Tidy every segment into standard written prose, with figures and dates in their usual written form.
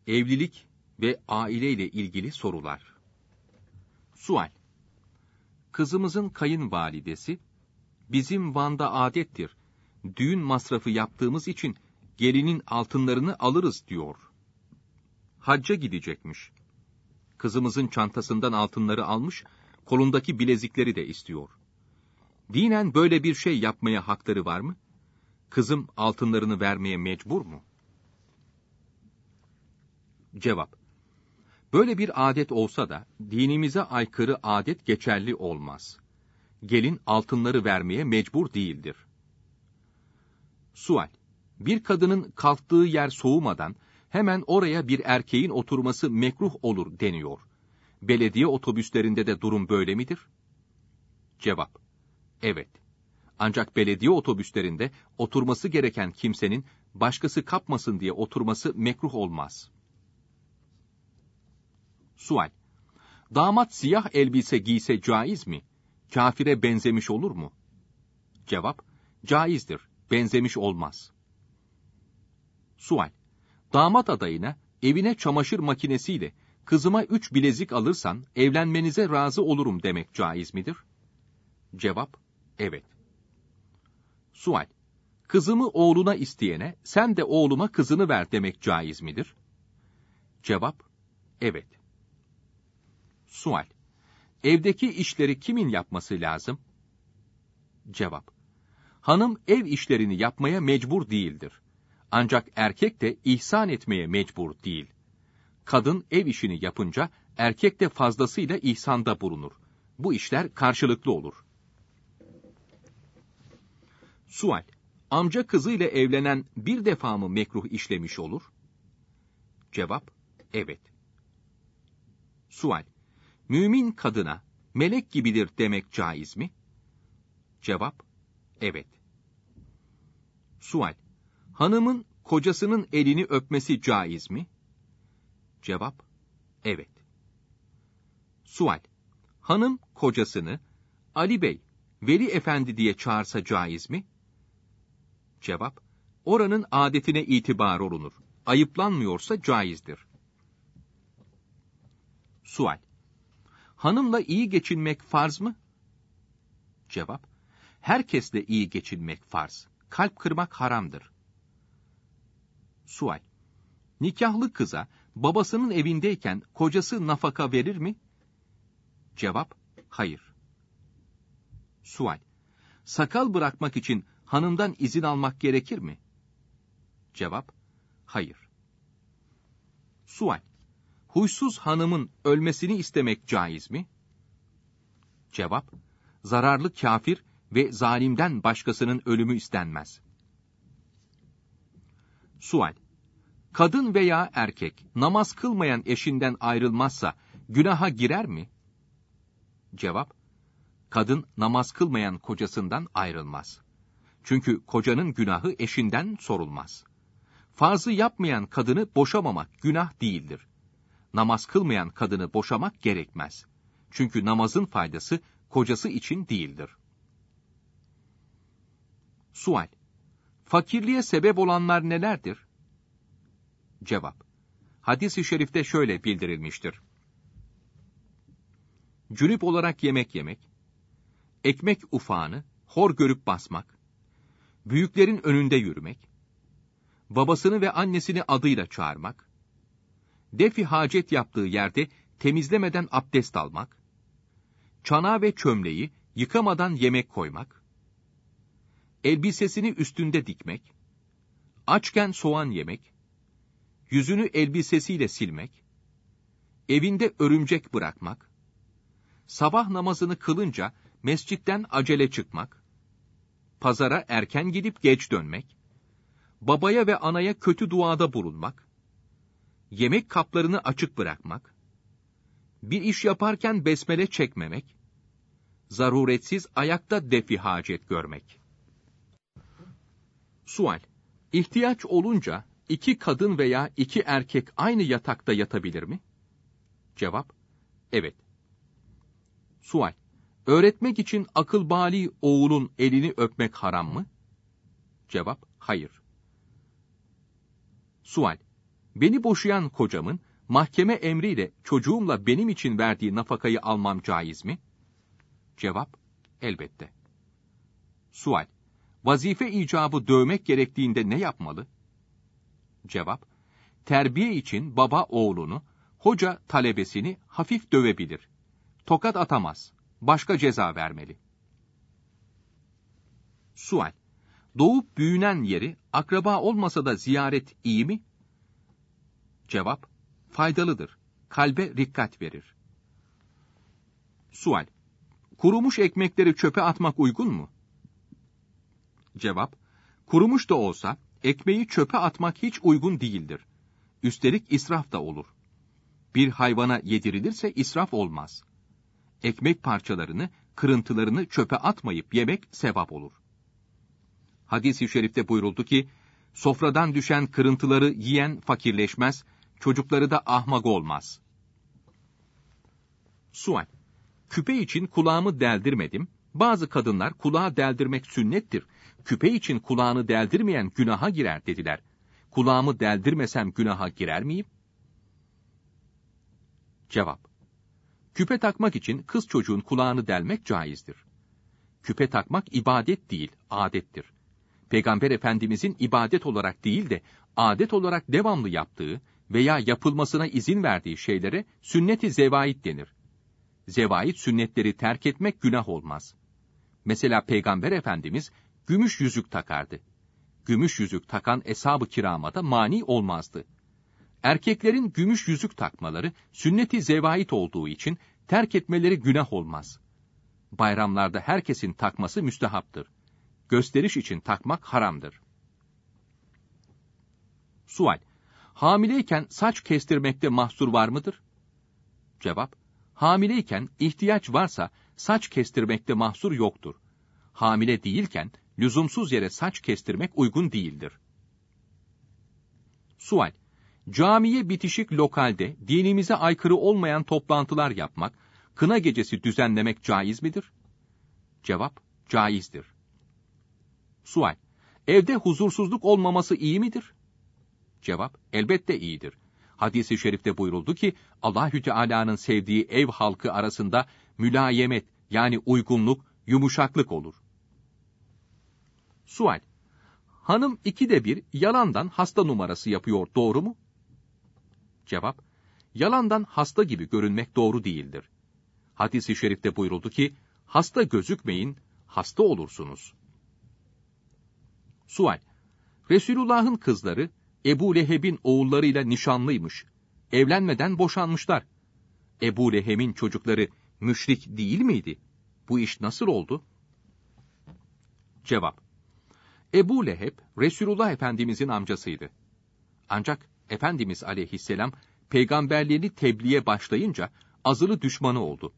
Evlilik ve aile ile ilgili sorular. Sual. Kızımızın kayınvalidesi, bizim Van'da adettir, düğün masrafı yaptığımız için gelinin altınlarını alırız diyor. Hacca gidecekmiş. Kızımızın çantasından altınları almış, kolundaki bilezikleri de istiyor. Dinen böyle bir şey yapmaya hakları var mı? Kızım altınlarını vermeye mecbur mu? Cevap. Böyle bir adet olsa da dinimize aykırı adet geçerli olmaz. Gelin altınları vermeye mecbur değildir. Sual. Bir kadının kalktığı yer soğumadan hemen oraya bir erkeğin oturması mekruh olur deniyor. Belediye otobüslerinde de durum böyle midir? Cevap. Evet. Ancak belediye otobüslerinde oturması gereken kimsenin başkası kapmasın diye oturması mekruh olmaz. Sual. Damat siyah elbise giyse caiz mi? Kafire benzemiş olur mu? Cevap. Caizdir. Benzemiş olmaz. Sual. Damat adayına evine çamaşır makinesiyle kızıma 3 bilezik alırsan evlenmenize razı olurum demek caiz midir? Cevap. Evet. Sual. Kızımı oğluna isteyene sen de oğluma kızını ver demek caiz midir? Cevap. Evet. Sual. Evdeki işleri kimin yapması lazım? Cevap. Hanım ev işlerini yapmaya mecbur değildir. Ancak erkek de ihsan etmeye mecbur değil. Kadın ev işini yapınca erkek de fazlasıyla ihsanda bulunur. Bu işler karşılıklı olur. Sual. Amca kızıyla evlenen bir defa mı mekruh işlemiş olur? Cevap. Evet. Sual. Mümin kadına melek gibidir demek caiz mi? Cevap. Evet. Sual. Hanımın kocasının elini öpmesi caiz mi? Cevap. Evet. Sual. Hanım kocasını Ali Bey, Veli Efendi diye çağırsa caiz mi? Cevap. Oranın adetine itibar olunur. Ayıplanmıyorsa caizdir. Sual. Hanımla iyi geçinmek farz mı? Cevap. Herkesle iyi geçinmek farz. Kalp kırmak haramdır. Sual. Nikahlı kıza babasının evindeyken kocası nafaka verir mi? Cevap. Hayır. Sual. Sakal bırakmak için hanımdan izin almak gerekir mi? Cevap. Hayır. Sual. Huysuz hanımın ölmesini istemek caiz mi? Cevap. Zararlı kafir ve zalimden başkasının ölümü istenmez. Sual. Kadın veya erkek namaz kılmayan eşinden ayrılmazsa günaha girer mi? Cevap. Kadın namaz kılmayan kocasından ayrılmaz. Çünkü kocanın günahı eşinden sorulmaz. Farzı yapmayan kadını boşamamak günah değildir. Namaz kılmayan kadını boşamak gerekmez. Çünkü namazın faydası kocası için değildir. Sual. Fakirliğe sebep olanlar nelerdir? Cevap. Hadis-i şerifte şöyle bildirilmiştir. Cünüp olarak yemek yemek, ekmek ufağını hor görüp basmak, büyüklerin önünde yürümek, babasını ve annesini adıyla çağırmak, defi hacet yaptığı yerde temizlemeden abdest almak, çanağı ve çömleği yıkamadan yemek koymak, elbisesini üstünde dikmek, açken soğan yemek, yüzünü elbisesiyle silmek, evinde örümcek bırakmak, sabah namazını kılınca mescitten acele çıkmak, pazara erken gidip geç dönmek, babaya ve anaya kötü duada bulunmak, yemek kaplarını açık bırakmak, bir iş yaparken besmele çekmemek, zaruretsiz ayakta defi hacet görmek. Sual. İhtiyaç olunca 2 kadın veya 2 erkek aynı yatakta yatabilir mi? Cevap. Evet. Sual. Öğretmek için akıl bali oğulun elini öpmek haram mı? Cevap. Hayır. Sual. Beni boşayan kocamın mahkeme emriyle çocuğumla benim için verdiği nafakayı almam caiz mi? Cevap, elbette. Sual, vazife icabı dövmek gerektiğinde ne yapmalı? Cevap, terbiye için baba oğlunu, hoca talebesini hafif dövebilir. Tokat atamaz, başka ceza vermeli. Sual, doğup büyünen yeri akraba olmasa da ziyaret iyi mi? Cevap, faydalıdır, kalbe rikkat verir. Sual, kurumuş ekmekleri çöpe atmak uygun mu? Cevap, kurumuş da olsa ekmeği çöpe atmak hiç uygun değildir. Üstelik israf da olur. Bir hayvana yedirilirse israf olmaz. Ekmek parçalarını, kırıntılarını çöpe atmayıp yemek sevap olur. Hadis-i şerifte buyuruldu ki, sofradan düşen kırıntıları yiyen fakirleşmez, çocukları da ahmak olmaz. Sual, küpe için kulağımı deldirmedim, bazı kadınlar kulağı deldirmek sünnettir, küpe için kulağını deldirmeyen günaha girer dediler. Kulağımı deldirmesem günaha girer miyim? Cevap, küpe takmak için kız çocuğun kulağını delmek caizdir. Küpe takmak ibadet değil, adettir. Peygamber Efendimizin ibadet olarak değil de adet olarak devamlı yaptığı veya yapılmasına izin verdiği şeylere sünnet-i zevait denir. Zevait sünnetleri terk etmek günah olmaz. Mesela Peygamber Efendimiz gümüş yüzük takardı. Gümüş yüzük takan eshab-ı kirama da mani olmazdı. Erkeklerin gümüş yüzük takmaları sünnet-i zevait olduğu için terk etmeleri günah olmaz. Bayramlarda herkesin takması müstehaptır. Gösteriş için takmak haramdır. Sual, hamileyken saç kestirmekte mahsur var mıdır? Cevap, hamileyken ihtiyaç varsa saç kestirmekte mahsur yoktur. Hamile değilken lüzumsuz yere saç kestirmek uygun değildir. Sual, camiye bitişik lokalde dinimize aykırı olmayan toplantılar yapmak, kına gecesi düzenlemek caiz midir? Cevap, caizdir. Sual, evde huzursuzluk olmaması iyi midir? Cevap, elbette iyidir. Hadis-i şerifte buyuruldu ki, Allahü Teala'nın sevdiği ev halkı arasında mülayemet yani uygunluk, yumuşaklık olur. Sual, hanım 2'de 1 yalandan hasta numarası yapıyor, doğru mu? Cevap, yalandan hasta gibi görünmek doğru değildir. Hadis-i şerifte buyuruldu ki, hasta gözükmeyin, hasta olursunuz. Sual, Resulullah'ın kızları Ebu Leheb'in oğullarıyla nişanlıymış. Evlenmeden boşanmışlar. Ebu Leheb'in çocukları müşrik değil miydi? Bu iş nasıl oldu? Cevap, Ebu Leheb, Resulullah Efendimizin amcasıydı. Ancak Efendimiz aleyhisselam, peygamberliğini tebliğe başlayınca azılı düşmanı oldu.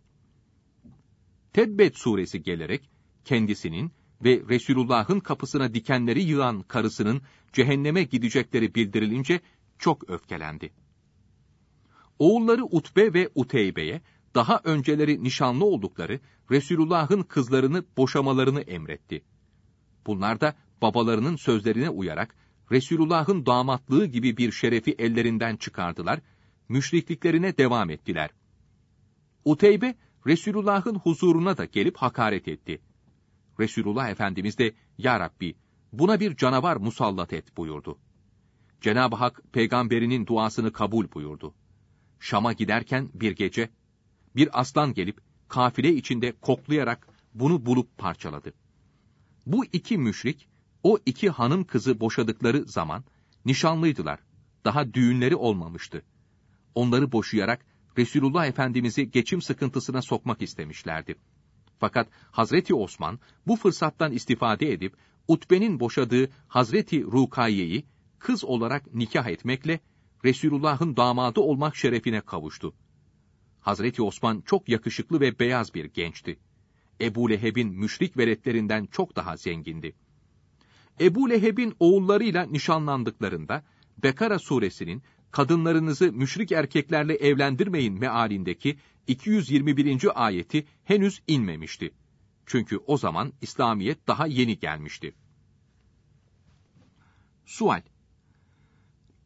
Tebbet suresi gelerek, kendisinin ve Resulullah'ın kapısına dikenleri yığan karısının cehenneme gidecekleri bildirilince çok öfkelendi. Oğulları Utbe ve Uteybe'ye daha önceleri nişanlı oldukları Resulullah'ın kızlarını boşamalarını emretti. Bunlar da babalarının sözlerine uyarak Resulullah'ın damatlığı gibi bir şerefi ellerinden çıkardılar, müşrikliklerine devam ettiler. Uteybe, Resulullah'ın huzuruna da gelip hakaret etti. Resulullah Efendimiz de, "Ya Rabbi, buna bir canavar musallat et" buyurdu. Cenab-ı Hak, peygamberinin duasını kabul buyurdu. Şam'a giderken bir gece, bir aslan gelip, kafile içinde koklayarak bunu bulup parçaladı. Bu 2 müşrik, o 2 hanım kızı boşadıkları zaman, nişanlıydılar. Daha düğünleri olmamıştı. Onları boşayarak, Resulullah Efendimiz'i geçim sıkıntısına sokmak istemişlerdi. Fakat Hazreti Osman, bu fırsattan istifade edip, Utbe'nin boşadığı Hazreti Rukaye'yi, kız olarak nikah etmekle, Resulullah'ın damadı olmak şerefine kavuştu. Hazreti Osman çok yakışıklı ve beyaz bir gençti. Ebu Leheb'in müşrik veletlerinden çok daha zengindi. Ebu Leheb'in oğullarıyla nişanlandıklarında, Bekara suresinin, kadınlarınızı müşrik erkeklerle evlendirmeyin mealindeki 221. ayeti henüz inmemişti. Çünkü o zaman İslamiyet daha yeni gelmişti. Sual,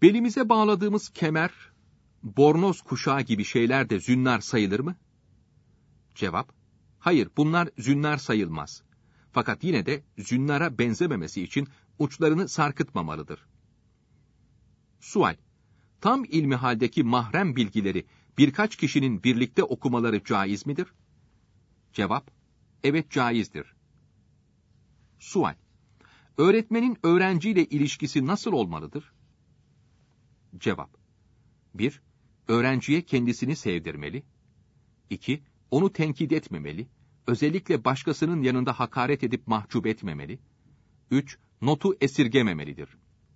Belimize bağladığımız kemer, bornoz kuşağı gibi şeyler de zünnar sayılır mı? Cevap, hayır, bunlar zünnar sayılmaz. Fakat yine de zünnara benzememesi için uçlarını sarkıtmamalıdır. Sual, tam ilmihaldeki mahrem bilgileri birkaç kişinin birlikte okumaları caiz midir? Cevap, evet caizdir. Sual, öğretmenin öğrenciyle ilişkisi nasıl olmalıdır? Cevap, 1. Öğrenciye kendisini sevdirmeli. 2. Onu tenkit etmemeli. Özellikle başkasının yanında hakaret edip mahcup etmemeli. 3. Notu esirgememelidir.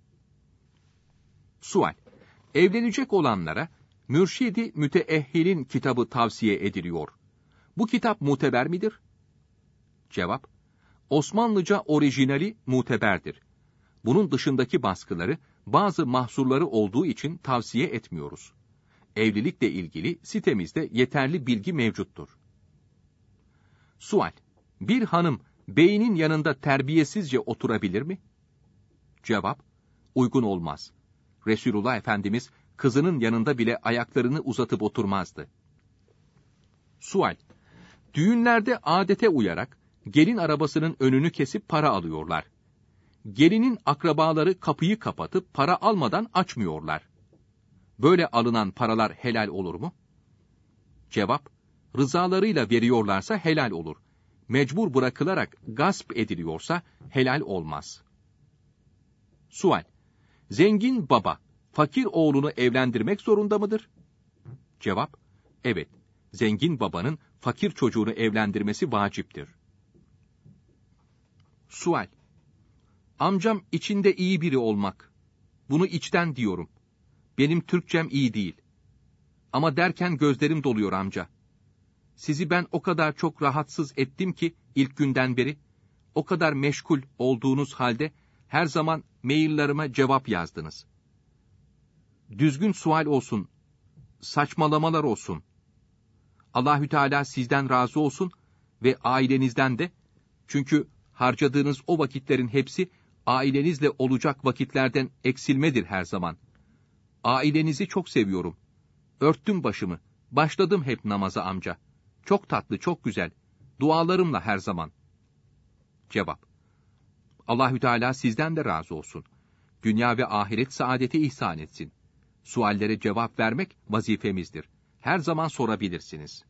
Sual, evlenecek olanlara Mürşid-i Müteehhil'in kitabı tavsiye ediliyor. Bu kitap muteber midir? Cevap, Osmanlıca orijinali muteberdir. Bunun dışındaki baskıları, bazı mahsurları olduğu için tavsiye etmiyoruz. Evlilikle ilgili sitemizde yeterli bilgi mevcuttur. Sual, bir hanım beyinin yanında terbiyesizce oturabilir mi? Cevap, uygun olmaz. Resulullah Efendimiz kızının yanında bile ayaklarını uzatıp oturmazdı. Sual, düğünlerde adete uyarak gelin arabasının önünü kesip para alıyorlar. Gelinin akrabaları kapıyı kapatıp para almadan açmıyorlar. Böyle alınan paralar helal olur mu? Cevap, rızalarıyla veriyorlarsa helal olur. Mecbur bırakılarak gasp ediliyorsa helal olmaz. Sual, zengin baba, fakir oğlunu evlendirmek zorunda mıdır? Cevap, evet, zengin babanın fakir çocuğunu evlendirmesi vaciptir. Sual, amcam içinde iyi biri olmak. Bunu içten diyorum. Benim Türkçem iyi değil. Ama derken gözlerim doluyor amca. Sizi ben o kadar çok rahatsız ettim ki ilk günden beri, o kadar meşgul olduğunuz halde her zaman maillerime cevap yazdınız. Düzgün sual olsun, saçmalamalar olsun. Allahü Teala sizden razı olsun ve ailenizden de, çünkü harcadığınız o vakitlerin hepsi ailenizle olacak vakitlerden eksilmedir her zaman. Ailenizi çok seviyorum. Örttüm başımı, başladım hep namaza amca. Çok tatlı, çok güzel. Dualarımla her zaman. Cevap, Allahü Teala sizden de razı olsun. Dünya ve ahiret saadeti ihsan etsin. Suallere cevap vermek vazifemizdir. Her zaman sorabilirsiniz.